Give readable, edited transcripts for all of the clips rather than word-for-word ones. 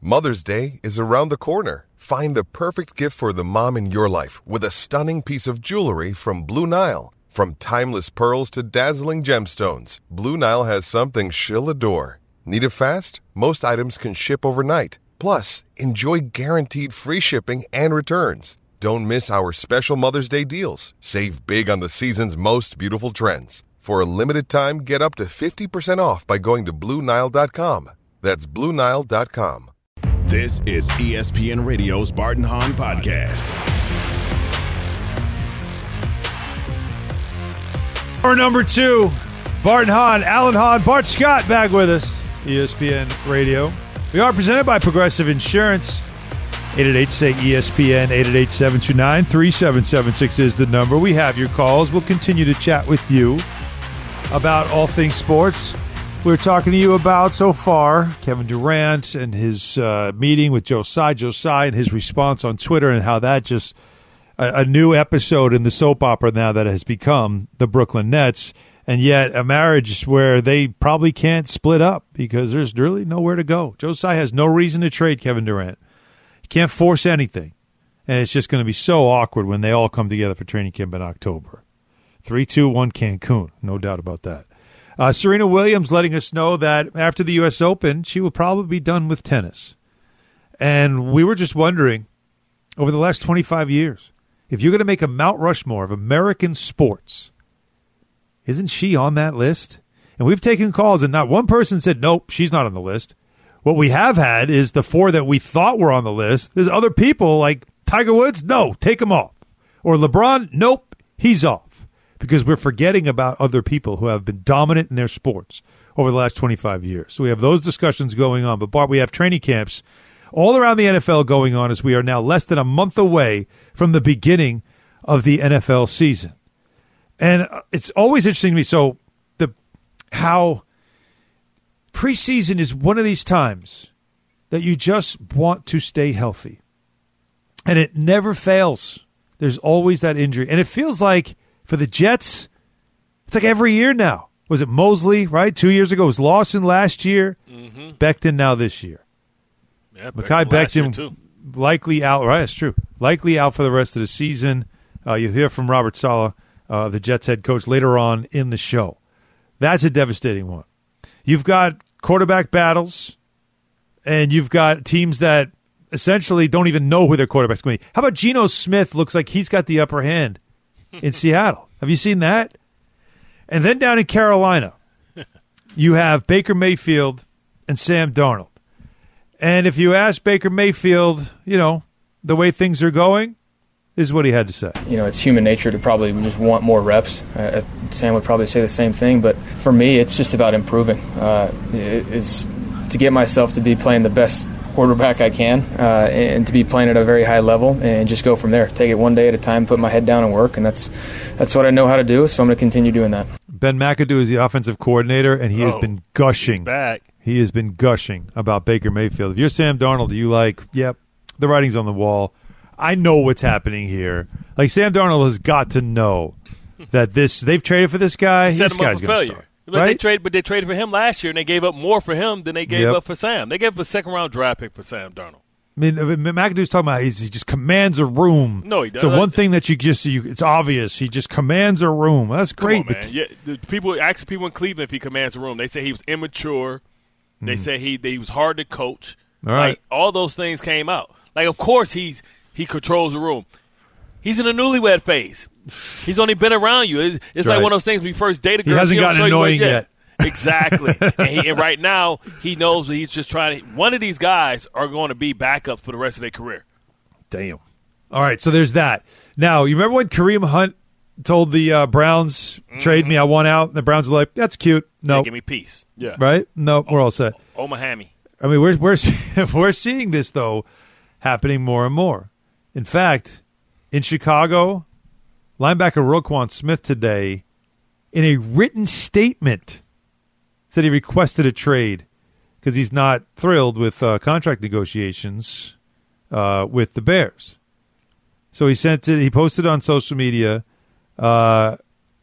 Mother's Day is around the corner. Find the perfect gift for the mom in your life with a stunning piece of jewelry from Blue Nile. From timeless pearls to dazzling gemstones, Blue Nile has something she'll adore. Need it fast? Most items can ship overnight. Plus, enjoy guaranteed free shipping and returns. Don't miss our special Mother's Day deals. Save big on the season's most beautiful trends. For a limited time, get up to 50% off by going to BlueNile.com. That's BlueNile.com. This is ESPN Radio's Bart and Hahn Podcast. Our number 2, Bart and Hahn, Alan Hahn, Bart Scott back with us, ESPN Radio. We are presented by Progressive Insurance. 888-SAY-ESPN, 888-729-3776 is the number. We have your calls. We'll continue to chat with you about all things sports. We're talking to you about, so far, Kevin Durant and his meeting with Joe Tsai and his response on Twitter, and how that just a new episode in the soap opera now that has become the Brooklyn Nets, and yet a marriage where they probably can't split up because there's really nowhere to go. Joe Tsai has no reason to trade Kevin Durant. He can't force anything, and it's just going to be so awkward when they all come together for training camp in October. 3-2-1 Cancun, no doubt about that. Serena Williams letting us know that after the U.S. Open, she will probably be done with tennis. And we were just wondering, over the last 25 years, if you're going to make a Mount Rushmore of American sports, isn't she on that list? And we've taken calls, and not one person said, nope, she's not on the list. What we have had is the 4 that we thought were on the list. There's other people like Tiger Woods, no, take him off. Or LeBron, nope, he's off. Because we're forgetting about other people who have been dominant in their sports over the last 25 years. So we have those discussions going on. But, Bart, we have training camps all around the NFL going on as we are now less than a month away from the beginning of the NFL season. And it's always interesting to me. So how preseason is one of these times that you just want to stay healthy. And it never fails. There's always that injury. And it feels like for the Jets, it's like every year now. Was it Mosley, right? 2 years ago. It was Lawson last year. Mm-hmm. Becton now this year. Yeah, Mekhi Becton likely out. Right, that's true. Likely out for the rest of the season. You'll hear from Robert Saleh, the Jets head coach, later on in the show. That's a devastating one. You've got quarterback battles, and you've got teams that essentially don't even know who their quarterback's going to be. How about Geno Smith looks like he's got the upper hand in Seattle? Have you seen that? And then down in Carolina, you have Baker Mayfield and Sam Darnold. And if you ask Baker Mayfield, the way things are going, this is what he had to say. It's human nature to probably just want more reps. Sam would probably say the same thing. But for me, it's just about improving. It's to get myself to be playing the best quarterback I can, and to be playing at a very high level, and just go from there. Take it one day at a time, put my head down and work, and that's what I know how to do, so I'm going to continue doing that. Ben McAdoo is the offensive coordinator, and he has been gushing. He's back. He has been gushing about Baker Mayfield. If you're Sam Darnold, you yep, the writing's on the wall. I know what's happening here. Like, Sam Darnold has got to know that they've traded for this guy. Set this him guy's up for going to failure. start. Right? But they traded for him last year, and they gave up more for him than they gave up for Sam. They gave up a second-round draft pick for Sam Darnold. I mean, McAdoo's talking about he just commands a room. No, he doesn't. So one thing that it's obvious. He just commands a room. That's great. Come on, man. Yeah, people in Cleveland if he commands a room. They say he was immature. They say he was hard to coach. All right. All those things came out. Like, of course he controls the room. He's in a newlywed phase. He's only been around you. It's like one of those things when you first date a girl. He hasn't gotten annoying yet. Exactly. and right now, he knows that he's just trying to – one of these guys are going to be backups for the rest of their career. Damn. All right, so there's that. Now, you remember when Kareem Hunt told the Browns, trade me, I want out? And the Browns were like, that's cute. No. Give me peace. Yeah. Right? No, we're all set. Omahami. I mean, we're seeing this, though, happening more and more. In fact, in Chicago, linebacker Roquan Smith today, in a written statement, said he requested a trade because he's not thrilled with contract negotiations with the Bears. So he posted on social media, and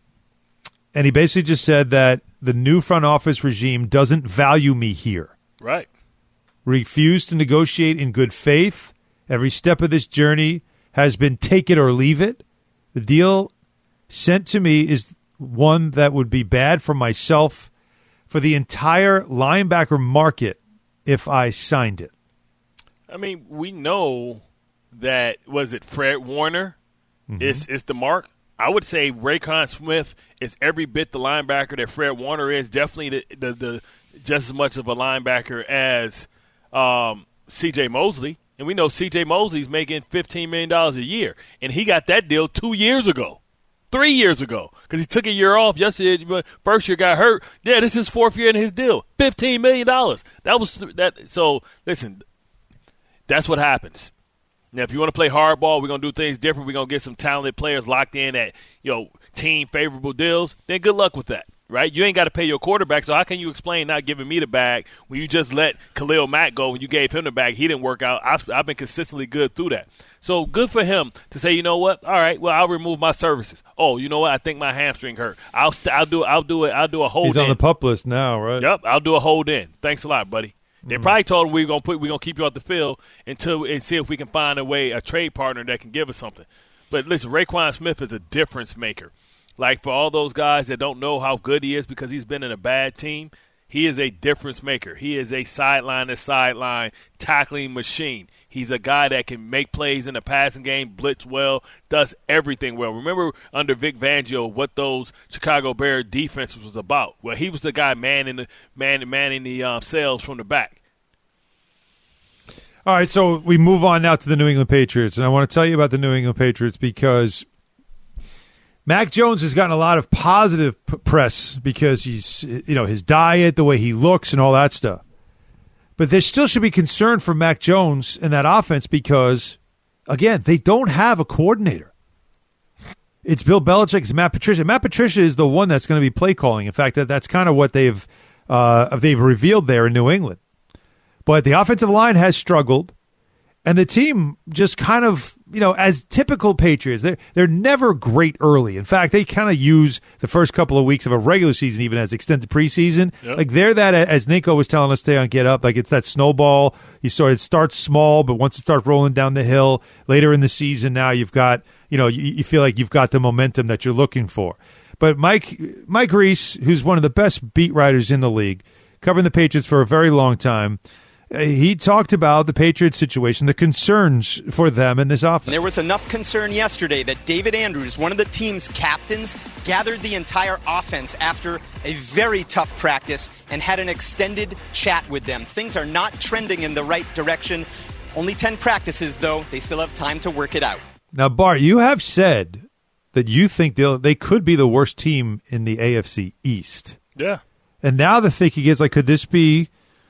he basically just said that the new front office regime doesn't value me here. Right. refused to negotiate in good faith. Every step of this journey has been take it or leave it. The deal sent to me is one that would be bad for myself, for the entire linebacker market if I signed it. I mean, we know that, was it Fred Warner is the mark? I would say Raekwon Smith is every bit the linebacker that Fred Warner is, definitely the just as much of a linebacker as C.J. Mosley. And we know C.J. Mosley's making $15 million a year, and he got that deal 2 years ago. 3 years ago, because he took a year off yesterday, but first year got hurt. Yeah, this is his fourth year in his deal. $15 million. That was that. So listen, that's what happens. Now, if you want to play hardball, we're gonna do things different. We're gonna get some talented players locked in at team favorable deals. Then good luck with that, right? You ain't got to pay your quarterback. So how can you explain not giving me the bag when you just let Khalil Mack go when you gave him the bag? He didn't work out. I've been consistently good through that. So good for him to say, you know what? All right, well, I'll remove my services. Oh, you know what? I think my hamstring hurt. I'll do a hold in. He's on the PUP list now, right? Yep, I'll do a hold in. Thanks a lot, buddy. They probably told him we're gonna keep you off the field and see if we can find a trade partner that can give us something. But listen, Raekwon Smith is a difference maker. Like, for all those guys that don't know how good he is because he's been in a bad team, he is a difference maker. He is a sideline-to-sideline tackling machine. He's a guy that can make plays in the passing game, blitz well, does everything well. Remember under Vic Fangio what those Chicago Bears defenses was about. Well, he was the guy manning the cells from the back. All right, so we move on now to the New England Patriots, and I want to tell you about the New England Patriots because Mac Jones has gotten a lot of positive press because he's, his diet, the way he looks, and all that stuff. But there still should be concern for Mac Jones in that offense because, again, they don't have a coordinator. It's Bill Belichick, it's Matt Patricia. Matt Patricia is the one that's going to be play calling. In fact, that's kind of what they've revealed there in New England. But the offensive line has struggled, and the team just kind of, as typical Patriots, they're never great early. In fact, they kind of use the first couple of weeks of a regular season even as extended preseason. Yep. Like they're that, as Nico was telling us today on Get Up, like it's that snowball. It starts small, but once it starts rolling down the hill later in the season, now you've got, you feel like you've got the momentum that you're looking for. But Mike Reese, who's one of the best beat writers in the league, covering the Patriots for a very long time, he talked about the Patriots situation, the concerns for them in this offense. There was enough concern yesterday that David Andrews, one of the team's captains, gathered the entire offense after a very tough practice and had an extended chat with them. Things are not trending in the right direction. Only 10 practices, though. They still have time to work it out. Now, Bart, you have said that you think they could be the worst team in the AFC East. Yeah. And now the thinking is, could this be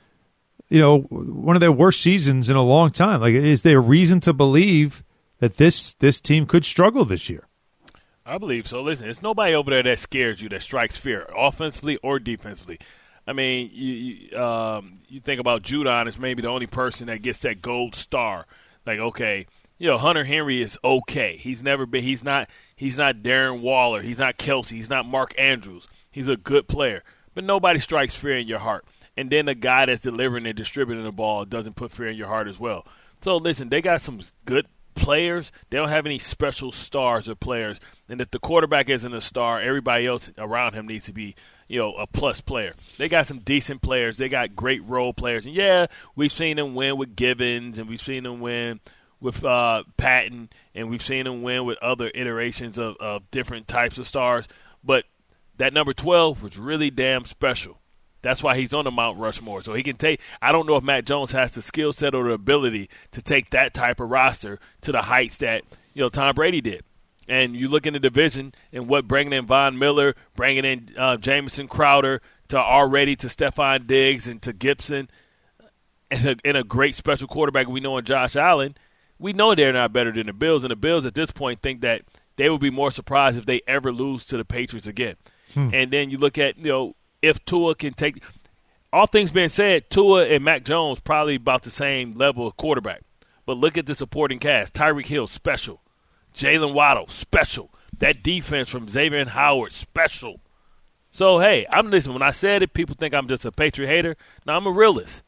one of their worst seasons in a long time? Is there a reason to believe that this team could struggle this year? I believe so. Listen, there's nobody over there that scares you, that strikes fear, offensively or defensively. I mean, you think about Judon as maybe the only person that gets that gold star. Like, okay, Hunter Henry is okay. He's not Darren Waller. He's not Kelsey. He's not Mark Andrews. He's a good player. But nobody strikes fear in your heart. And then the guy that's delivering and distributing the ball doesn't put fear in your heart as well. So, listen, they got some good players. They don't have any special stars or players. And if the quarterback isn't a star, everybody else around him needs to be, a plus player. They got some decent players. They got great role players. And, yeah, we've seen them win with Gibbons, and we've seen them win with Patton, and we've seen them win with other iterations of different types of stars. But that number 12 was really damn special. That's why he's on the Mount Rushmore. So he can take – I don't know if Matt Jones has the skill set or the ability to take that type of roster to the heights that, Tom Brady did. And you look in the division and what bringing in Von Miller, bringing in Jamison Crowder to Stephon Diggs and to Gibson and a great special quarterback we know in Josh Allen, we know they're not better than the Bills. And the Bills at this point think that they would be more surprised if they ever lose to the Patriots again. And then you look at, if Tua can take – all things being said, Tua and Mac Jones probably about the same level of quarterback. But look at the supporting cast. Tyreek Hill, special. Jalen Waddle, special. That defense from Xavier Howard, special. So, hey, when I said it, people think I'm just a Patriot hater. No, I'm a realist.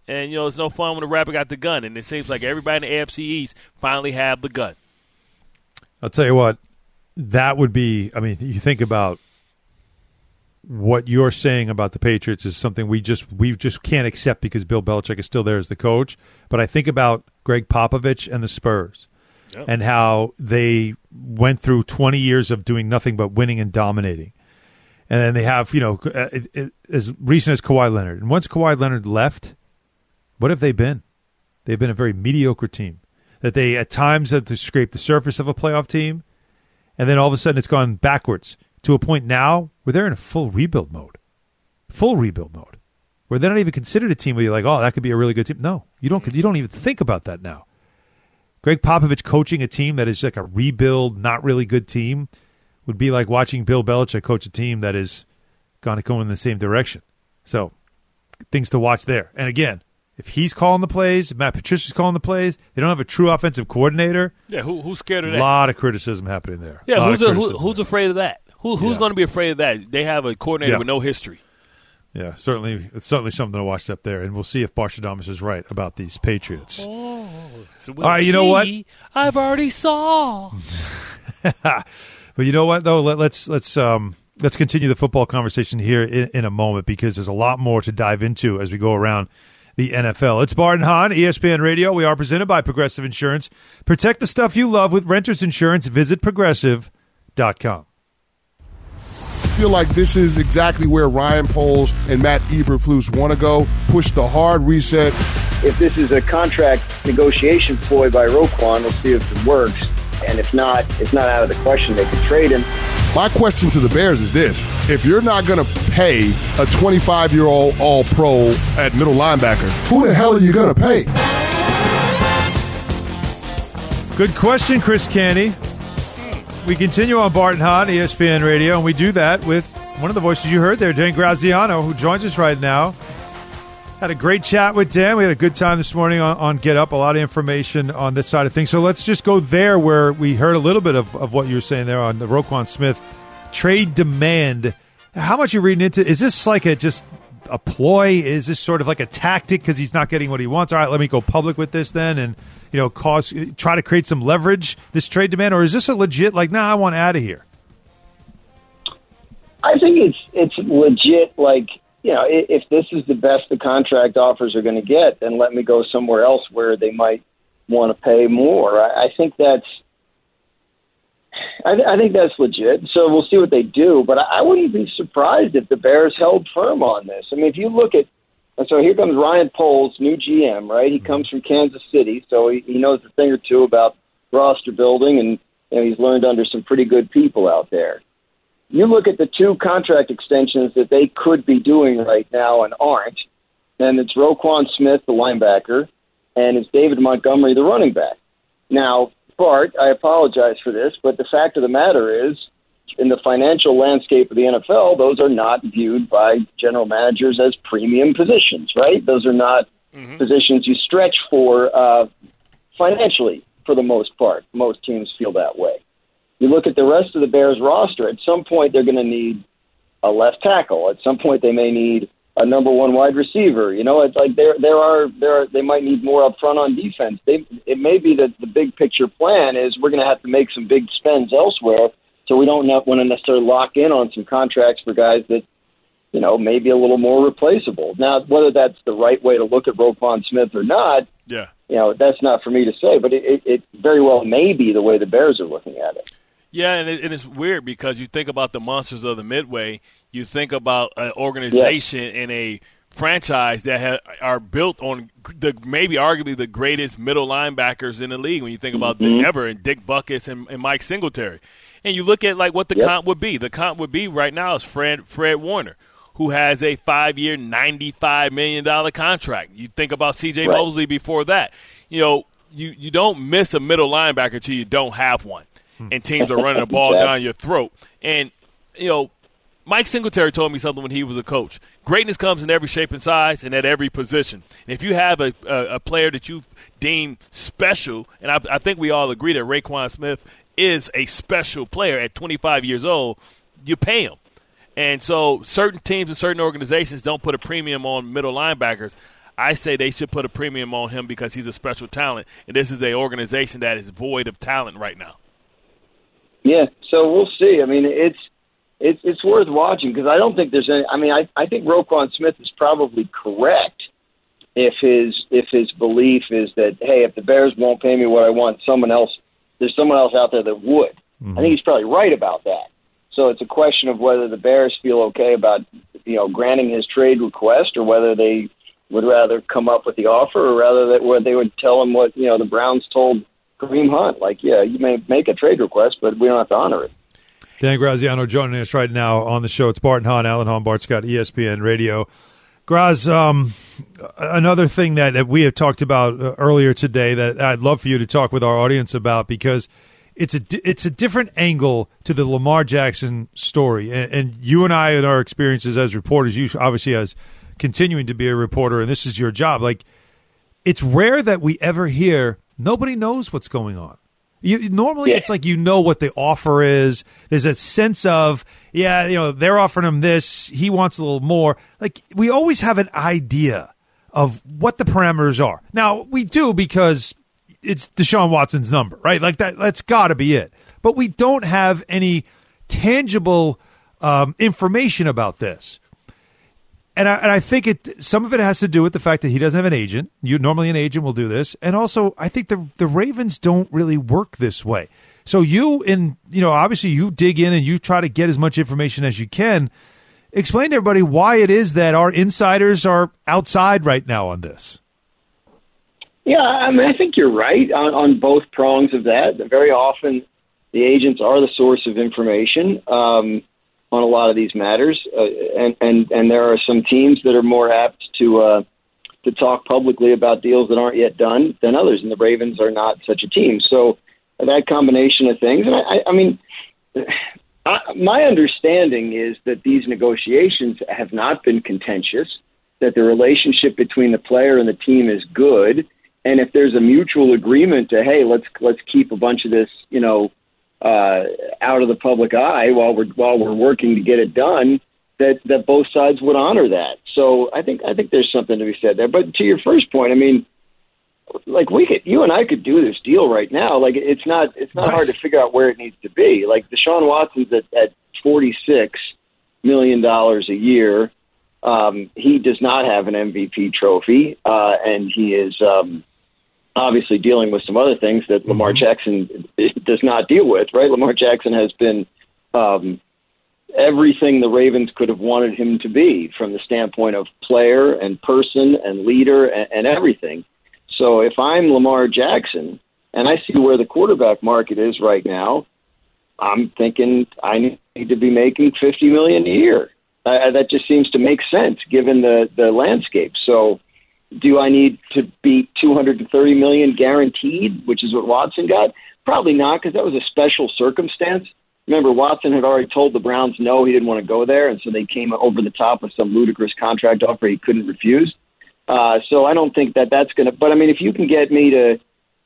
And, it's no fun when the rapper got the gun. And it seems like everybody in the AFC East finally have the gun. I'll tell you what, that would be – I mean, you think about what you're saying about the Patriots is something we just can't accept because Bill Belichick is still there as the coach. But I think about Greg Popovich and the Spurs and how they went through 20 years of doing nothing but winning and dominating. And then they have, as recent as Kawhi Leonard. And once Kawhi Leonard left, what have they been? They've been a very mediocre team. That they at times had to scrape the surface of a playoff team, and then all of a sudden it's gone backwards to a point now where they're in a full rebuild mode, where they're not even considered a team where you're like, oh, that could be a really good team. No, you don't even think about that now. Greg Popovich coaching a team that is like a rebuild, not really good team would be like watching Bill Belichick coach a team that is going to go in the same direction. So things to watch there. And again, if he's calling the plays, if Matt Patricia's calling the plays, they don't have a true offensive coordinator. Yeah, who's scared of that? A lot of criticism happening there. Yeah, who's afraid of that? Who's going to be afraid of that? They have a coordinator with no history. Yeah, certainly. It's certainly something to watch up there, and we'll see if Barshadamas is right about these Patriots. Oh, so all right, you know what? I've already saw. But you know what, though? Let's continue the football conversation here in a moment because there's a lot more to dive into as we go around the NFL. It's Bart and Hahn, ESPN Radio. We are presented by Progressive Insurance. Protect the stuff you love with Renters Insurance. Visit Progressive.com. I feel like this is exactly where Ryan Poles and Matt Eberflus want to go. Push the hard reset. If this is a contract negotiation ploy by Roquan, we'll see if it works. And if not, it's not out of the question they could trade him. My question to the Bears is this. If you're not going to pay a 25-year-old all-pro at middle linebacker, who the hell are you going to pay? Good question, Chris Canty. We continue on Bart and Hahn, ESPN Radio, and we do that with one of the voices you heard there, Dan Graziano, who joins us right now. Had a great chat with Dan. We had a good time this morning on Get Up. A lot of information on this side of things. So let's just go there where we heard a little bit of what you were saying there on the Roquan Smith trade demand. How much are you reading into? Is this like just a ploy? Is this sort of like a tactic because he's not getting what he wants? All right, let me go public with this then and try to create some leverage, this trade demand? Or is this a legit I want out of here? I think it's legit if this is the best the contract offers are going to get, then let me go somewhere else where they might want to pay more. I think that's legit. So we'll see what they do. But I wouldn't be surprised if the Bears held firm on this. I mean, if you look at so here comes Ryan Poles, new GM, right? He comes from Kansas City, so he knows a thing or two about roster building, and he's learned under some pretty good people out there. You look at the two contract extensions that they could be doing right now and aren't, and it's Roquan Smith, the linebacker, and it's David Montgomery, the running back. Now, Bart, I apologize for this, but the fact of the matter is, in the financial landscape of the NFL, those are not viewed by general managers as premium positions, right? Those are not positions you stretch for financially, for the most part. Most teams feel that way. You look at the rest of the Bears roster, at some point they're going to need a left tackle. At some point they may need a number one wide receiver. It's like they might need more up front on defense. It may be that the big picture plan is we're going to have to make some big spends elsewhere, so we don't want to necessarily lock in on some contracts for guys that, may be a little more replaceable. Now, whether that's the right way to look at Roquan Smith or not, that's not for me to say, but it very well may be the way the Bears are looking at it. Yeah, and it's weird because you think about the monsters of the Midway, you think about an organization and a franchise that are built on maybe arguably the greatest middle linebackers in the league when you think about ever, and Dick Buckets and Mike Singletary. And you look at what the comp would be. The comp would be right now is Fred Warner, who has a 5-year, $95 million contract. You think about C.J. Mosley before that. You don't miss a middle linebacker until you don't have one, and teams are running the ball down your throat. And, Mike Singletary told me something when he was a coach. Greatness comes in every shape and size and at every position. And if you have a player that you've deemed special, and I think we all agree that Roquan Smith is a special player at 25 years old, you pay him. And so certain teams and certain organizations don't put a premium on middle linebackers. I say they should put a premium on him because he's a special talent, and this is an organization that is void of talent right now. Yeah, so we'll see. I mean, it's worth watching because I don't think there's any. I mean, I think Roquan Smith is probably correct if his belief is that, hey, if the Bears won't pay me what I want, there's someone else out there that would. I think he's probably right about that. So it's a question of whether the Bears feel okay about, granting his trade request, or whether they would rather come up with the offer, or rather where they would tell him what, the Browns told Kareem Hunt, like, yeah, you may make a trade request, but we don't have to honor it. Dan Graziano joining us right now on the show. It's Bart and Hahn, Alan Hahn, Bart Scott, ESPN Radio. Graz, another thing that we have talked about earlier today that I'd love for you to talk with our audience about, because it's a different angle to the Lamar Jackson story. And you and I, in our experiences as reporters, you obviously as continuing to be a reporter, and this is your job, like, it's rare that we ever hear nobody knows what's going on. Normally, it's like what the offer is. There's a sense of, they're offering him this. He wants a little more. Like, we always have an idea of what the parameters are. Now, we do because it's Deshaun Watson's number, right? Like, that's got to be it. But we don't have any tangible information about this. And I think some of it has to do with the fact that he doesn't have an agent. Normally an agent will do this. And also, I think the Ravens don't really work this way. So obviously you dig in and you try to get as much information as you can. Explain to everybody why it is that our insiders are outside right now on this. Yeah, I mean, I think you're right on both prongs of that. Very often the agents are the source of information on a lot of these matters, and there are some teams that are more apt to talk publicly about deals that aren't yet done than others, and the Ravens are not such a team. So that combination of things, and I mean, my understanding is that these negotiations have not been contentious, that the relationship between the player and the team is good, and if there's a mutual agreement to, hey, let's keep a bunch of this, out of the public eye while we're working to get it done, that both sides would honor that. So I think there's something to be said there. But to your first point, I mean, like, you and I could do this deal right now. Like, it's not hard to figure out where it needs to be. Like, Deshaun Watson's at $46 million a year. He does not have an MVP trophy, and he is obviously dealing with some other things that Lamar Jackson does not deal with, right? Lamar Jackson has been everything the Ravens could have wanted him to be, from the standpoint of player and person and leader and everything. So if I'm Lamar Jackson and I see where the quarterback market is right now, I'm thinking I need to be making $50 million a year. That just seems to make sense given the landscape. So do I need to be $230 million guaranteed, which is what Watson got? Probably not, because that was a special circumstance. Remember, Watson had already told the Browns no, he didn't want to go there, and so they came over the top with some ludicrous contract offer he couldn't refuse. So I don't think that's going to. But I mean, if you can get me to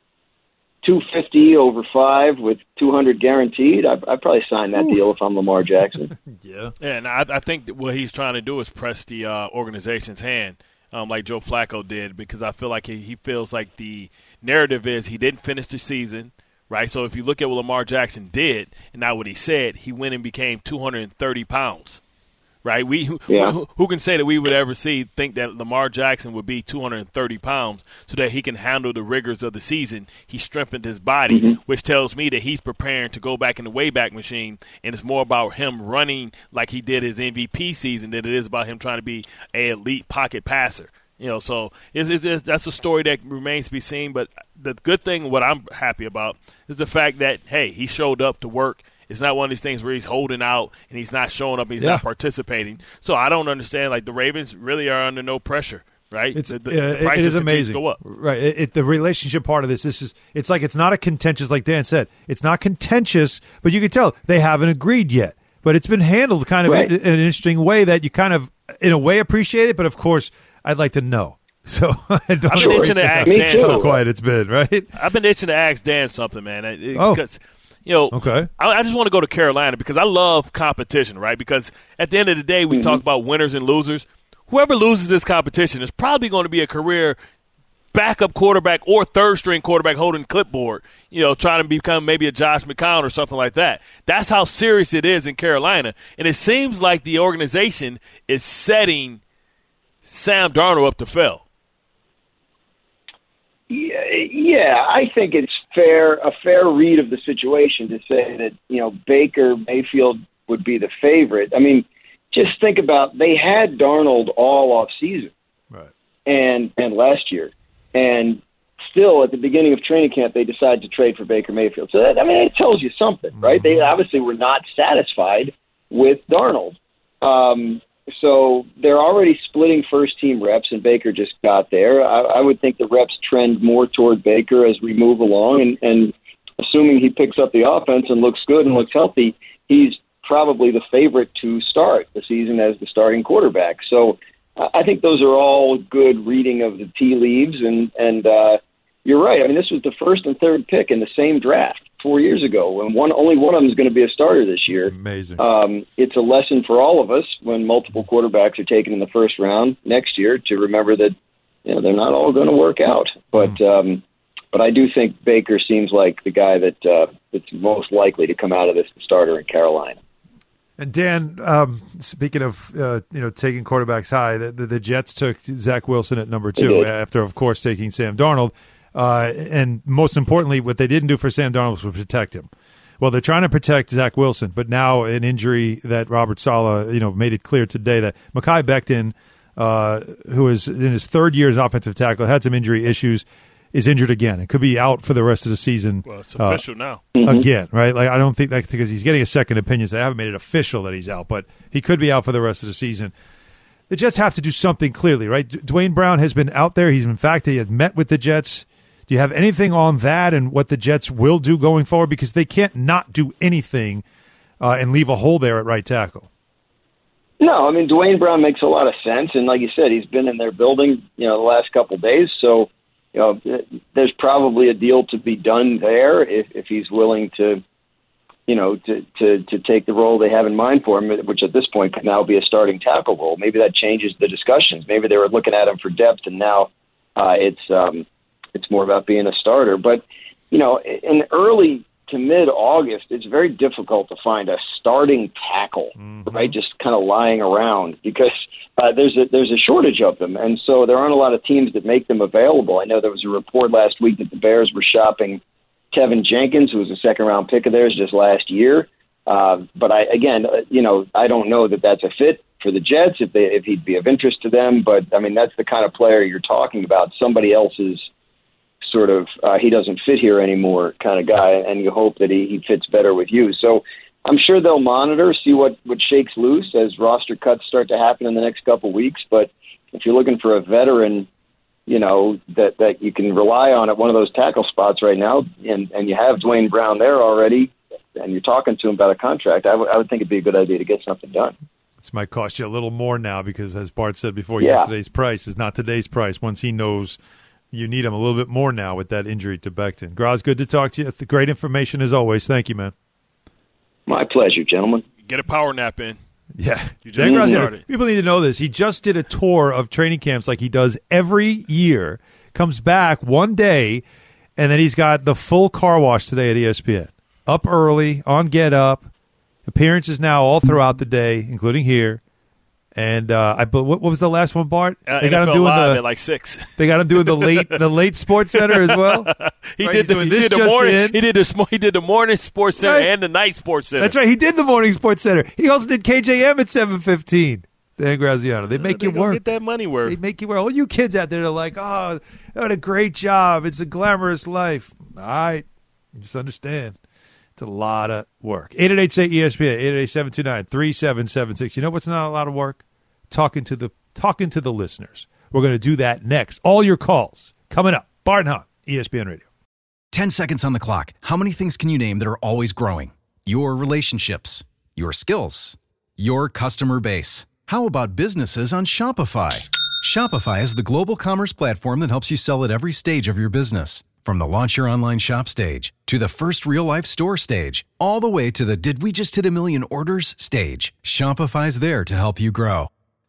$250 over 5 with $200 guaranteed, I'd probably sign that deal if I'm Lamar Jackson. Yeah, and I think that what he's trying to do is press the organization's hand, like Joe Flacco did, because I feel like he feels like the narrative is he didn't finish the season, right? So if you look at what Lamar Jackson did and not what he said, he went and became 230 pounds, right? Who can say that we would ever think that Lamar Jackson would be 230 pounds so that he can handle the rigors of the season? He strengthened his body, which tells me that he's preparing to go back in the Wayback Machine, and it's more about him running like he did his MVP season than it is about him trying to be an elite pocket passer. So that's a story that remains to be seen. But the good thing, what I'm happy about, is the fact that, hey, he showed up to work. It's not one of these things where he's holding out and he's not showing up and he's not participating. So I don't understand. Like, the Ravens really are under no pressure, right? The prices it is amazing. Go up. Right. The relationship part of this is it's like it's not a contentious, like Dan said. It's not contentious, but you can tell they haven't agreed yet. But it's been handled kind of in an interesting way that you kind of, in a way, appreciate it. But, of course, I'd like to know. So I've been itching to ask Dan something. So quiet it's been, right? I've been itching to ask Dan something, man. Because okay. I just want to go to Carolina because I love competition, right? Because at the end of the day, we talk about winners and losers. whoever loses this competition is probably going to be a career backup quarterback or third-string quarterback holding clipboard, trying to become maybe a Josh McCown or something like that. That's how serious it is in Carolina. And it seems like the organization is setting Sam Darnold up to fail. Yeah, I think it's a fair read of the situation to say that, Baker Mayfield would be the favorite. I mean, just think about, they had Darnold all off season. Right. And last year. And still, at the beginning of training camp, they decided to trade for Baker Mayfield. So, it tells you something, right? They obviously were not satisfied with Darnold. So they're already splitting first-team reps, and Baker just got there. I would think the reps trend more toward Baker as we move along, and assuming he picks up the offense and looks good and looks healthy, he's probably the favorite to start the season as the starting quarterback. So I think those are all good reading of the tea leaves, and you're right. I mean, this was the first and third pick in the same draft 4 years ago, and only one of them is going to be a starter this year. Amazing. It's a lesson for all of us when multiple quarterbacks are taken in the first round next year to remember that they're not all going to work out. But I do think Baker seems like the guy that's most likely to come out of this starter in Carolina. And Dan, speaking of taking quarterbacks high, the Jets took Zach Wilson at number 2 after, of course, taking Sam Darnold. And most importantly, what they didn't do for Sam Darnold was protect him. Well, they're trying to protect Zach Wilson, but now an injury that Robert Saleh, made it clear today that Mekhi Becton, who is in his third year as offensive tackle, had some injury issues, is injured again. It could be out for the rest of the season. Well, it's official now. Again, right? Like, I don't think that because he's getting a second opinion, so they haven't made it official that he's out, but he could be out for the rest of the season. The Jets have to do something clearly, right? Dwayne Brown has been out there. He had met with the Jets. Do you have anything on that and what the Jets will do going forward? Because they can't not do anything and leave a hole there at right tackle. No, I mean, Dwayne Brown makes a lot of sense. And like you said, he's been in their building, the last couple of days. So, there's probably a deal to be done there if he's willing to, to take the role they have in mind for him, which at this point could now be a starting tackle role. Maybe that changes the discussions. Maybe they were looking at him for depth, and now it's more about being a starter. But, in early to mid-August, it's very difficult to find a starting tackle, right, just kind of lying around because there's a shortage of them. And so there aren't a lot of teams that make them available. I know there was a report last week that the Bears were shopping Tevin Jenkins, who was a second-round pick of theirs just last year. But I don't know that that's a fit for the Jets if he'd be of interest to them. But, I mean, that's the kind of player you're talking about, somebody else's sort of he doesn't fit here anymore kind of guy, and you hope that he fits better with you. So I'm sure they'll monitor, see what shakes loose as roster cuts start to happen in the next couple of weeks. But if you're looking for a veteran, that you can rely on at one of those tackle spots right now, and you have Dwayne Brown there already, and you're talking to him about a contract, I would think it'd be a good idea to get something done. This might cost you a little more now because, as Bart said before, yesterday's price is not today's price. Once he knows you need him a little bit more now with that injury to Becton. Graz, good to talk to you. Great information as always. Thank you, man. My pleasure, gentlemen. Get a power nap in. Yeah. You just started. People need to know this. He just did a tour of training camps like he does every year, comes back one day, and then he's got the full car wash today at ESPN. Up early, on Get Up, appearances now all throughout the day, including here. And what was the last one, Bart? They got him doing at like 6. They got him doing the late Sports Center as well. He did the morning Sports Center and the night Sports Center. That's right. He did the morning Sports Center. He also did KJM at 7:15. Dan Graziano. They make you work. Get that money worth. They make you work. All you kids out there are like, oh, what a great job. It's a glamorous life. All right. Just understand. It's a lot of work. 888-ESPN, 888-729-3776. You know what's not a lot of work? Talking to the listeners. We're going to do that next. All your calls coming up. Bart and Hahn, ESPN Radio. 10 seconds on the clock. How many things can you name that are always growing? Your relationships, your skills, your customer base. How about businesses on Shopify? Shopify is the global commerce platform that helps you sell at every stage of your business. From the launch your online shop stage, to the first real-life store stage, all the way to the did we just hit 1 million orders stage, Shopify's there to help you grow.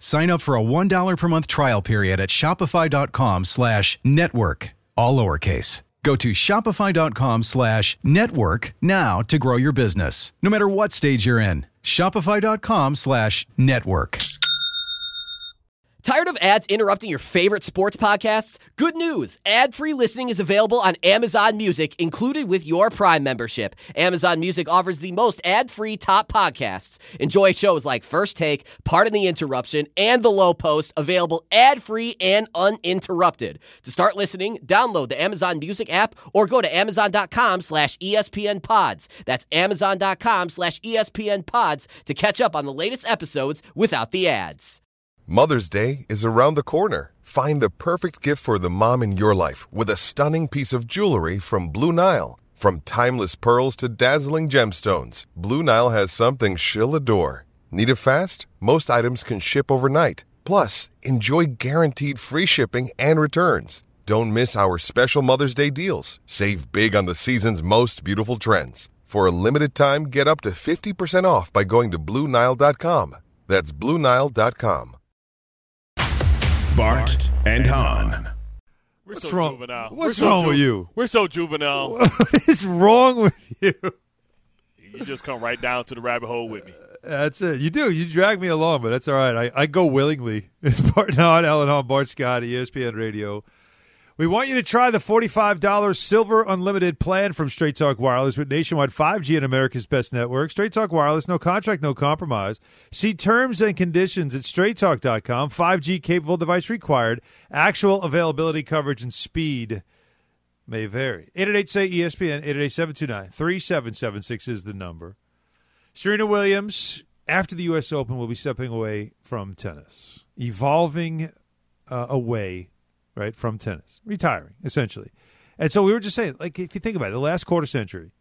Sign up for a $1 per month trial period at shopify.com/network, all lowercase. Go to shopify.com/network now to grow your business, no matter what stage you're in. Shopify.com/network. Tired of ads interrupting your favorite sports podcasts? Good news! Ad-free listening is available on Amazon Music, included with your Prime membership. Amazon Music offers the most ad-free top podcasts. Enjoy shows like First Take, Pardon the Interruption, and The Low Post, available ad-free and uninterrupted. To start listening, download the Amazon Music app or go to amazon.com/ESPN Pods. That's amazon.com/ESPN Pods to catch up on the latest episodes without the ads. Mother's Day is around the corner. Find the perfect gift for the mom in your life with a stunning piece of jewelry from Blue Nile. From timeless pearls to dazzling gemstones, Blue Nile has something she'll adore. Need it fast? Most items can ship overnight. Plus, enjoy guaranteed free shipping and returns. Don't miss our special Mother's Day deals. Save big on the season's most beautiful trends. For a limited time, get up to 50% off by going to BlueNile.com. That's BlueNile.com. Bart and Hahn. What's wrong with you? We're so juvenile. What is wrong with you? You just come right down to the rabbit hole with me. That's it. You do. You drag me along, but that's all right. I go willingly. It's Bart and Hahn, Ellen Hahn, Bart Scott, ESPN Radio. We want you to try the $45 Silver Unlimited plan from Straight Talk Wireless with nationwide 5G and America's best network. Straight Talk Wireless, no contract, no compromise. See terms and conditions at straighttalk.com. 5G capable device required. Actual availability, coverage, and speed may vary. 888-SAY-ESPN, 888-729-3776 is the number. Serena Williams, after the U.S. Open, will be stepping away from tennis, evolving away right, from tennis, retiring, essentially. And so we were just saying, like, if you think about it, the last quarter century,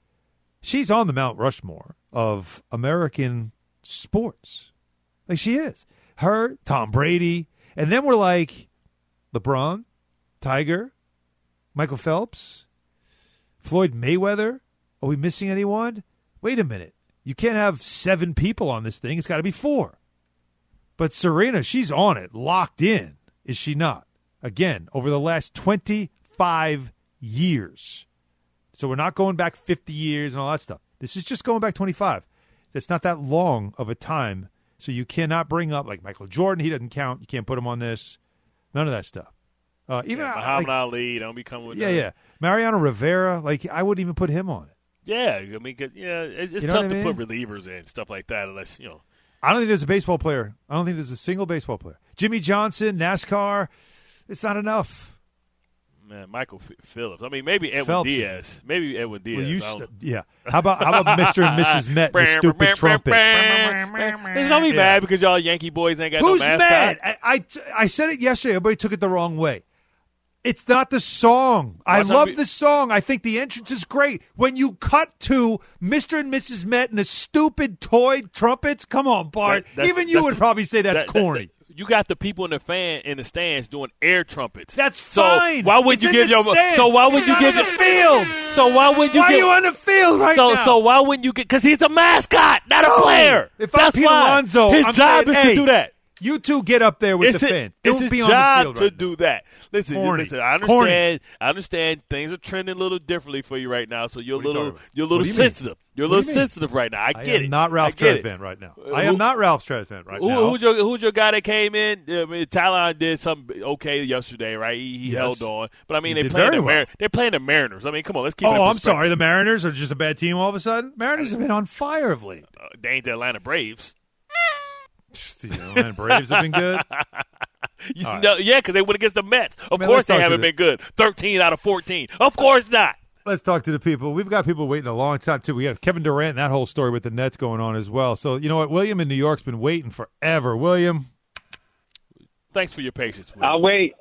she's on the Mount Rushmore of American sports. Like, she is. Her, Tom Brady, and then we're like, LeBron, Tiger, Michael Phelps, Floyd Mayweather. Are we missing anyone? Wait a minute. You can't have 7 people on this thing. It's got to be 4. But Serena, she's on it, locked in, is she not? Again, over the last 25 years. So we're not going back 50 years and all that stuff. This is just going back 25. That's not that long of a time. So you cannot bring up, like, Michael Jordan. He doesn't count. You can't put him on this. None of that stuff. Even Muhammad Ali, don't be coming with that. Yeah. Mariano Rivera, like, I wouldn't even put him on it. Yeah, I mean, cause, it's tough to put relievers in, stuff like that, unless, I don't think there's a baseball player. I don't think there's a single baseball player. Jimmy Johnson, NASCAR, it's not enough. Man, Michael Phillips. I mean, maybe Edwin Diaz. Maybe Edwin Diaz. Well, yeah. How about Mr. and Mrs. Met, the stupid trumpet? Don't be mad because y'all Yankee boys ain't got no mascot. Who's mad? I said it yesterday. Everybody took it the wrong way. It's not the song. I love the song. I think the entrance is great. When you cut to Mr. and Mrs. Met and the stupid toy trumpets, come on, Bart. Even you would probably say that's corny. You got the people in the stands doing air trumpets. That's fine. So why would you give your field? So why would you give the field? So why would you? Why are you on the field right now? So why wouldn't you get? Because he's a mascot, not a player. If I'm Pete Alonso, his job is to do that. You two get up there with the fan. It's his job to do that. Listen, I understand. Corny. I understand things are trending a little differently for you right now, so you're a little sensitive. You're a little sensitive right now. I get it. I am not Ralph Tresvant right now. I am not Ralph Tresvant right now. Who's your guy that came in? I mean, Talon did something okay yesterday, right? He held on, but I mean, they're playing the Mariners. I mean, come on, let's keep it in perspective. I'm sorry. The Mariners are just a bad team all of a sudden. Mariners have been on fire of late. They ain't the Atlanta Braves. The Atlanta Braves have been good. Yeah, because they went against the Mets. Of course they haven't been good. 13 out of 14. Of course not. Let's talk to the people. We've got people waiting a long time, too. We have Kevin Durant and that whole story with the Nets going on as well. So, you know what? William in New York's been waiting forever. William. Thanks for your patience, William. I'll wait.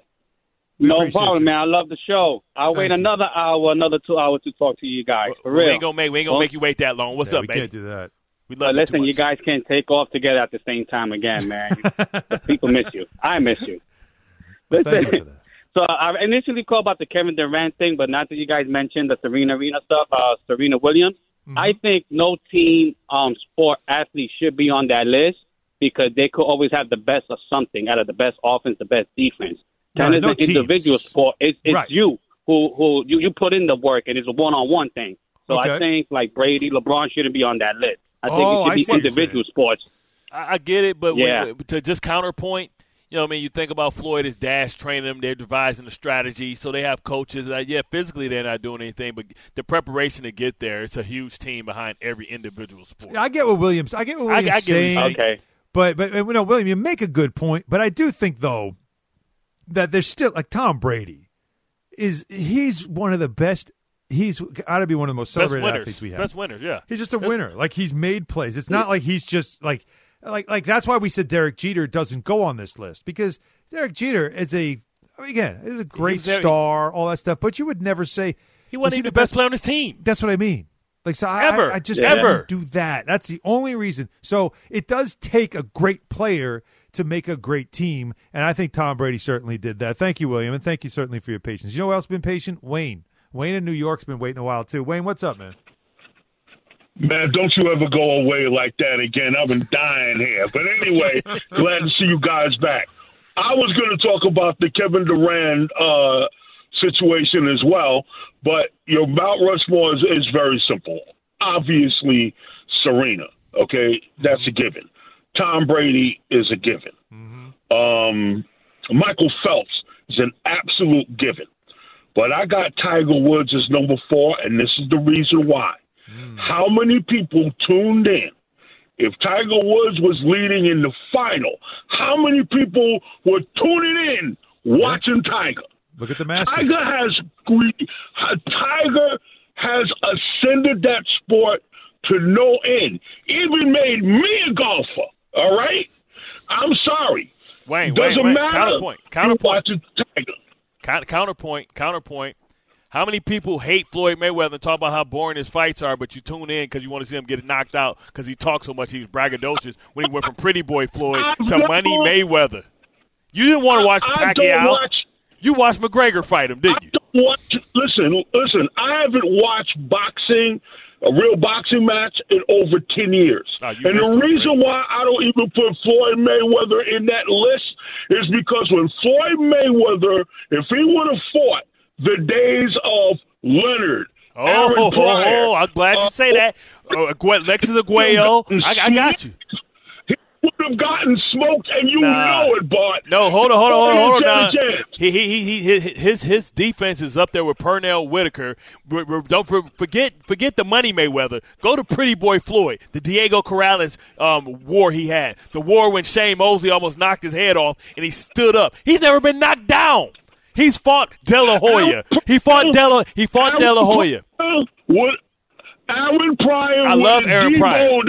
No problem, man. I love the show. I'll wait another hour, another 2 hours to talk to you guys. For real. We ain't gonna make you wait that long. What's up, baby? We can't do that. Listen, you guys can't take off together at the same time again, man. People miss you. I miss you. Listen, thank you for that. So I initially called about the Kevin Durant thing, but now that you guys mentioned the Serena stuff, Serena Williams, I think no team sport athlete should be on that list. because they could always have the best of something out of the best offense, the best defense. Tennis is an individual sport. It's right. You who you put in the work, and it's a one-on-one thing. So I think like Brady, LeBron shouldn't be on that list. I think it should be individual sports. I get it, but to just counterpoint, you know what I mean? You think about Floyd as Dash training them. They're devising the strategy. So they have coaches. Physically they're not doing anything, but the preparation to get there, it's a huge team behind every individual sport. I get what William's saying. Okay. But William, you make a good point. But I do think, though, that there's still, like Tom Brady, he's one of the best. He's got to be one of the most celebrated athletes we have. Best winners, yeah. He's just a winner. Like, he's made plays. It's not like he's just like that's why we said Derek Jeter doesn't go on this list, because Derek Jeter is a great star, all that stuff, but you would never say he wasn't even the best player on his team. That's what I mean. Like, so ever. I just never do that. That's the only reason. So it does take a great player to make a great team, and I think Tom Brady certainly did that. Thank you, William, and thank you certainly for your patience. You know who else has been patient? Wayne. Wayne in New York's been waiting a while, too. Wayne, what's up, man? Man, don't you ever go away like that again. I've been dying here. But anyway, glad to see you guys back. I was going to talk about the Kevin Durant situation as well, but your Mount Rushmore is very simple. Obviously, Serena, okay? That's a given. Tom Brady is a given. Michael Phelps is an absolute given. But I got Tiger Woods as number 4, and this is the reason why. How many people tuned in? If Tiger Woods was leading in the final, how many people were tuning in watching Tiger? Look at the Masters. Tiger has ascended that sport to no end. Even made me a golfer, all right? I'm sorry. Wayne, doesn't matter. Counterpoint. Counterpoint. How many people hate Floyd Mayweather and talk about how boring his fights are, but you tune in because you want to see him get knocked out because he talks so much he was braggadocious when he went from Pretty Boy Floyd to Money Mayweather? You didn't want to watch Pacquiao. You watched McGregor fight him, didn't you? Listen, I haven't watched boxing, a real boxing match, in over 10 years. And the reason why I don't even put Floyd Mayweather in that list is because when Floyd Mayweather, if he would have fought the days of Leonard, Aaron Pryor, I'm glad you say that. Lexus Aguayo, I got you. He would have gotten smoked, and you know it, Bart. No, hold on. Now. His defense is up there with Pernell Whitaker. Don't forget the Money Mayweather. Go to Pretty Boy Floyd, the Diego Corrales war he had, the war when Shane Mosley almost knocked his head off, and he stood up. He's never been knocked down. He's fought De La Hoya. He fought De La Hoya. Aaron Pryor. I love Aaron Pryor.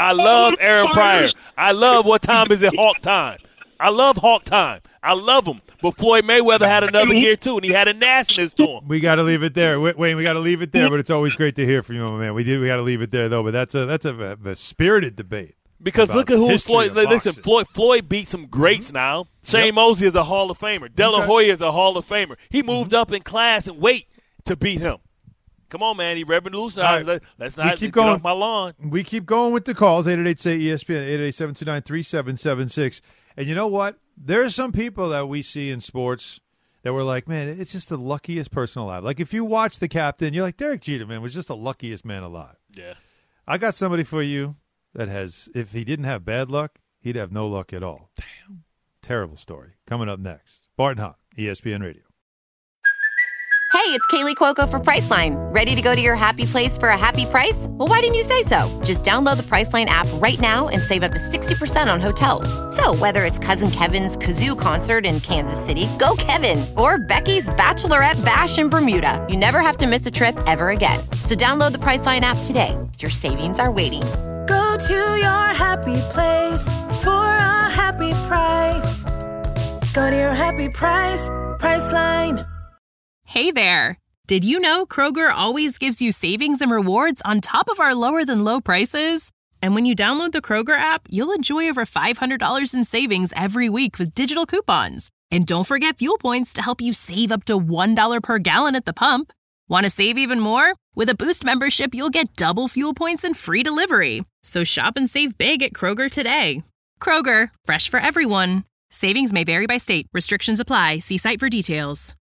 I love What Time Is It? Hawk Time. I love Hawk Time. I love him. But Floyd Mayweather had another gear, too, and he had a nastiness to him. We got to leave it there. Wayne, we got to leave it there, but it's always great to hear from you, my man. We got to leave it there, though, but that's a spirited debate. Because look at who Floyd. Listen, Floyd beat some greats now. Shane Mosley is a Hall of Famer. De La Hoya is a Hall of Famer. He moved up in class and weight to beat him. Come on, man. He revolutionized. Right. Let's not keep going off my lawn. We keep going with the calls. 888-SAY-ESPN, 888-729-3776. And you know what? There are some people that we see in sports that were like, man, it's just the luckiest person alive. Like, if you watch The Captain, you're like, Derek Jeter, man, was just the luckiest man alive. Yeah. I got somebody for you that has, if he didn't have bad luck, he'd have no luck at all. Damn. Terrible story. Coming up next. Bart and Hahn, ESPN Radio. Hey, it's Kaylee Cuoco for Priceline. Ready to go to your happy place for a happy price? Well, why didn't you say so? Just download the Priceline app right now and save up to 60% on hotels. So whether it's Cousin Kevin's Kazoo Concert in Kansas City, go Kevin, or Becky's Bachelorette Bash in Bermuda, you never have to miss a trip ever again. So download the Priceline app today. Your savings are waiting. Go to your happy place for a happy price. Go to your happy price, Priceline. Hey there. Did you know Kroger always gives you savings and rewards on top of our lower than low prices? And when you download the Kroger app, you'll enjoy over $500 in savings every week with digital coupons. And don't forget fuel points to help you save up to $1 per gallon at the pump. Want to save even more? With a Boost membership, you'll get double fuel points and free delivery. So shop and save big at Kroger today. Kroger, fresh for everyone. Savings may vary by state. Restrictions apply. See site for details.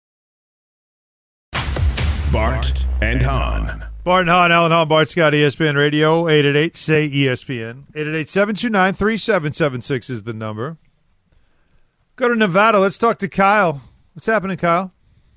Bart and Hahn. Bart and Hahn, Alan Hahn, Bart Scott, ESPN Radio, 888-SAY-ESPN. 888-729-3776 is the number. Go to Nevada. Let's talk to Kyle. What's happening, Kyle?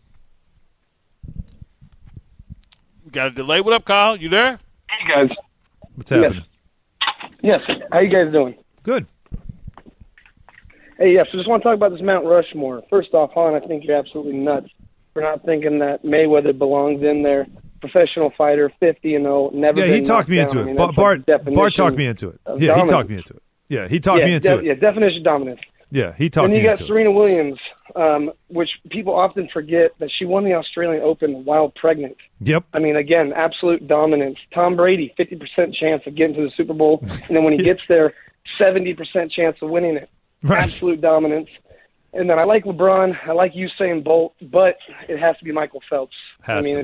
We got a delay. What up, Kyle? You there? Hey, guys. What's happening? Yes. How you guys doing? Good. Hey, yes. I just want to talk about this Mount Rushmore. First off, Hahn, I think you're absolutely nuts for not thinking that Mayweather belongs in there. Professional fighter, 50-0, never been Yeah, he talked me knocked into down. it. I mean, Bart definition talked me into it. of Yeah, he dominance. talked me into it. Yeah, he talked me into it. Yeah, definition of dominance. Yeah, he talked Then me you got into it. Serena Williams, which people often forget that she won the Australian Open while pregnant. Yep. I mean, again, absolute dominance. Tom Brady, 50% chance of getting to the Super Bowl, and then when he gets there, 70% chance of winning it. Right. Absolute dominance. And then I like LeBron. I like Usain Bolt, but it has to be Michael Phelps. Has in to.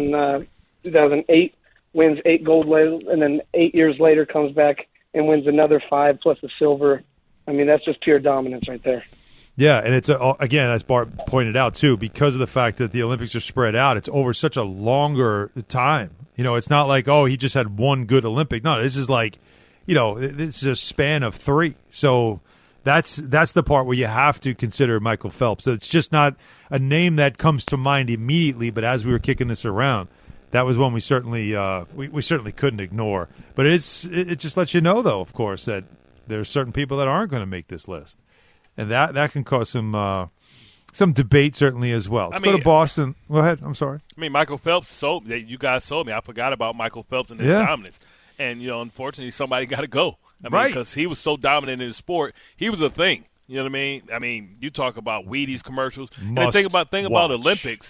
2008, wins 8 gold medals, and then 8 years later comes back and wins another 5 plus a silver. I mean, that's just pure dominance right there. Yeah, and it's, again, as Bart pointed out, too, because of the fact that the Olympics are spread out, it's over such a longer time. You know, it's not like, oh, he just had one good Olympic. No, this is like, you know, this is a span of 3. So that's the part where you have to consider Michael Phelps. So it's just not a name that comes to mind immediately, but as we were kicking this around, that was one we certainly we certainly couldn't ignore. But it just lets you know, though, of course, that there are certain people that aren't going to make this list. And that can cause some debate, certainly, as well. Let's go to Boston. Go ahead. I'm sorry. I mean, Michael Phelps you guys sold me. I forgot about Michael Phelps and his dominance. And, you know, unfortunately, somebody got to go. I mean, because he was so dominant in his sport. He was a thing. You know what I mean? I mean, you talk about Wheaties commercials. And the thing about Olympics,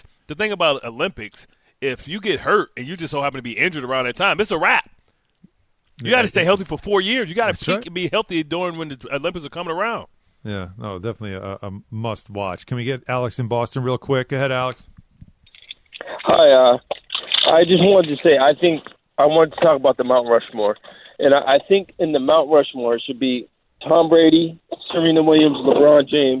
if you get hurt and you just so happen to be injured around that time, it's a wrap. You got to stay healthy for 4 years. You got to peak and be healthy during when the Olympics are coming around. Yeah, no, definitely a must watch. Can we get Alex in Boston real quick? Go ahead, Alex. Hi, I just wanted to say I think I wanted to talk about the Mount Rushmore. And I think in the Mount Rushmore it should be Tom Brady, Serena Williams, LeBron James,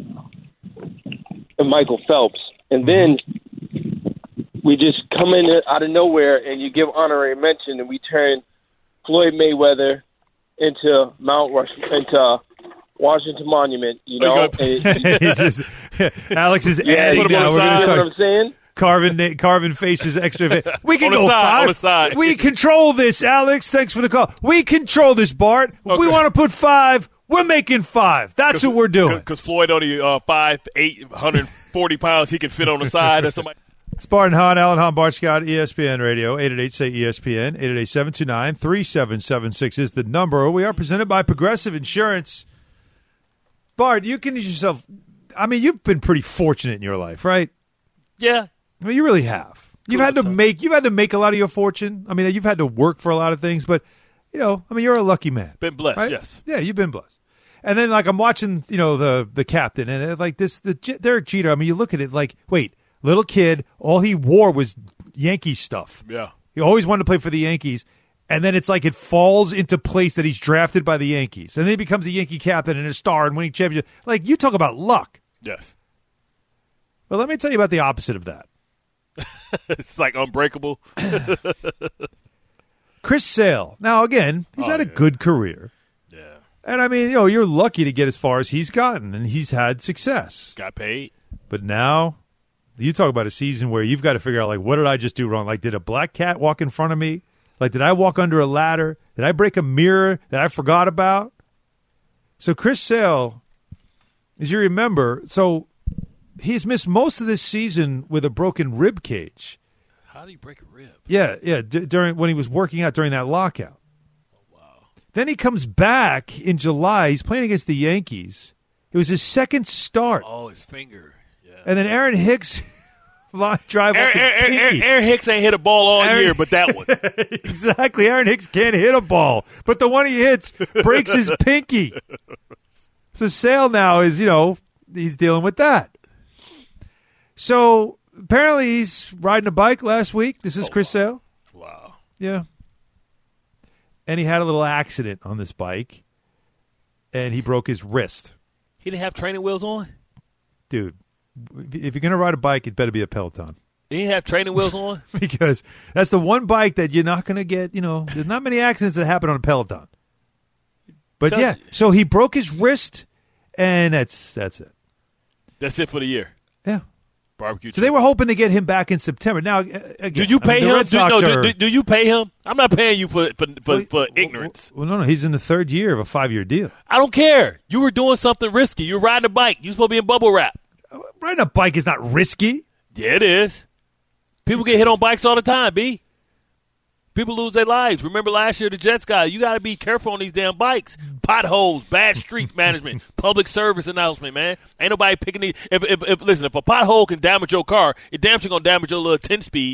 and Michael Phelps. And then we just come in out of nowhere and you give honorary mention and we turn Floyd Mayweather into into Washington Monument, you know. Alex is adding now. We're going to start what I'm saying? Carving faces extra. We can go five. On the side. We control this, Alex. Thanks for the call. We control this, Bart. If we want to put 5, we're making 5. That's what we're doing. Because Floyd only 5'8", 140 pounds. He can fit on the side. Or somebody. It's Bart and Hahn, Alan Hahn, Bart Scott, ESPN Radio, 888-SAY-ESPN, 888-729-3776 is the number. We are presented by Progressive Insurance. Bart, you can use yourself. I mean, you've been pretty fortunate in your life, right? Yeah. I mean, you really have. You've had to make a lot of your fortune. I mean, you've had to work for a lot of things, but you know, I mean, you're a lucky man. Been blessed, right? yes. Yeah, you've been blessed. And then, like, I'm watching, you know, the captain, and it's like Derek Jeter. I mean, you look at it like, wait, little kid, all he wore was Yankee stuff. Yeah. He always wanted to play for the Yankees. And then it's like it falls into place that he's drafted by the Yankees. And then he becomes a Yankee captain and a star and winning championship. Like, you talk about luck. Yes. But let me tell you about the opposite of that. It's like unbreakable. Chris Sale. Now, again, he's had a good career. Yeah. And, I mean, you know, you're lucky to get as far as he's gotten, and he's had success. Got paid. But now, you talk about a season where you've got to figure out, like, what did I just do wrong? Like, did a black cat walk in front of me? Like, did I walk under a ladder? Did I break a mirror that I forgot about? So Chris Sale, as you remember, so he's missed most of this season with a broken rib cage. How do you break a rib? Yeah, during when he was working out during that lockout. Oh, wow. Then he comes back in July. He's playing against the Yankees. It was his second start. Oh, his finger. Yeah. And then Aaron Hicks drive up his pinky. Aaron Hicks ain't hit a ball all year, but that one. Exactly. Aaron Hicks can't hit a ball, but the one he hits breaks his pinky. So Sale now is, you know, he's dealing with that. So apparently he's riding a bike last week. This is Chris Sale. Wow. Yeah. And he had a little accident on this bike. and he broke his wrist. He didn't have training wheels on? Dude, if you're going to ride a bike, it better be a Peloton. He didn't have training wheels on? Because that's the one bike that you're not going to get, there's not many accidents that happen on a Peloton. But yeah, so he broke his wrist, and that's it. That's it for the year? Yeah. Barbecue. So they were hoping to get him back in September. Now, again, do you pay him? Do you pay him? I'm not paying you for ignorance. Well, no, he's in the third year of a 5-year deal. I don't care. You were doing something risky. You're riding a bike. You're supposed to be in bubble wrap. Riding a bike is not risky. Yeah, it is. People get hit on bikes all the time, B. People lose their lives. Remember last year, the Jets guy, you got to be careful on these damn bikes. Potholes, bad street management, public service announcement, man. Ain't nobody picking these. If a pothole can damage your car, it damn sure going to damage your little 10-speed.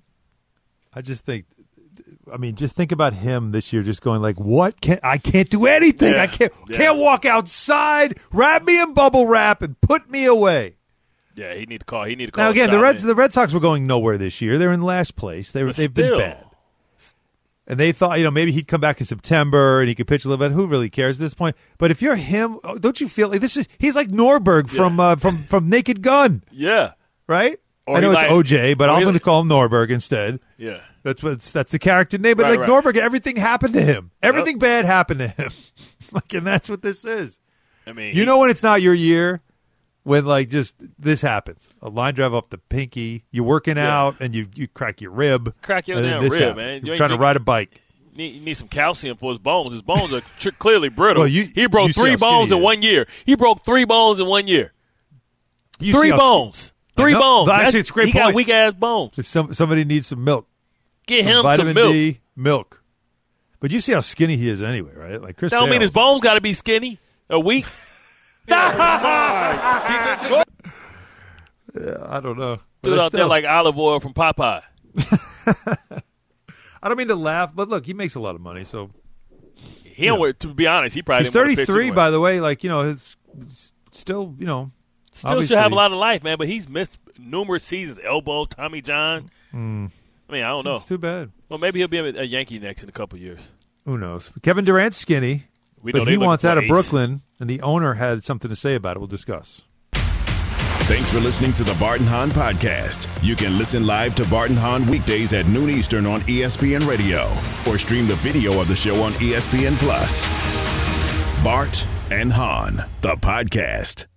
I just think, just think about him this year just going like, I can't do anything. Yeah. I can't walk outside, wrap me in bubble wrap, and put me away. Yeah, he need to call. Now, again, the Red Sox were going nowhere this year. They're in last place. They've been bad. And they thought, maybe he'd come back in September and he could pitch a little bit. Who really cares at this point? But if you're him, don't you feel like he's like Norberg from Naked Gun. Yeah. Right? I know it's OJ, but I'm going to call him Norberg instead. Yeah. That's the character name. But right. Norberg, everything happened to him. Everything bad happened to him. And that's what this is. When it's not your year? When just this happens, a line drive up the pinky, you're working out and you crack your rib. Crack your damn rib, man. You're trying to ride a bike. You need some calcium for his bones. His bones are clearly brittle. Well, he broke 3 bones in 1 year. He broke 3 bones in 1 year. 3 bones. 3 bones. Actually, it's a great he point. Got weak ass bones. Somebody needs some milk. Get him vitamin some milk. D, milk. But you see how skinny he is anyway, right? Like Chris. That don't mean his bones got to be skinny or weak. Yeah, I don't know. Dude out there like olive oil from Popeye. I don't mean to laugh, but look, he makes a lot of money, so to be honest, he probably he's didn't 33, by the way. Like it's still still should have a lot of life, man. But he's missed numerous seasons. Elbow, Tommy John. I don't know. It's too bad. Well, maybe he'll be a Yankee next in a couple of years. Who knows? Kevin Durant's skinny, but he wants out of Brooklyn, and the owner had something to say about it. We'll discuss. Thanks for listening to the Bart and Hahn Podcast. You can listen live to Bart and Hahn weekdays at noon Eastern on ESPN Radio or stream the video of the show on ESPN+. Bart and Hahn, the podcast.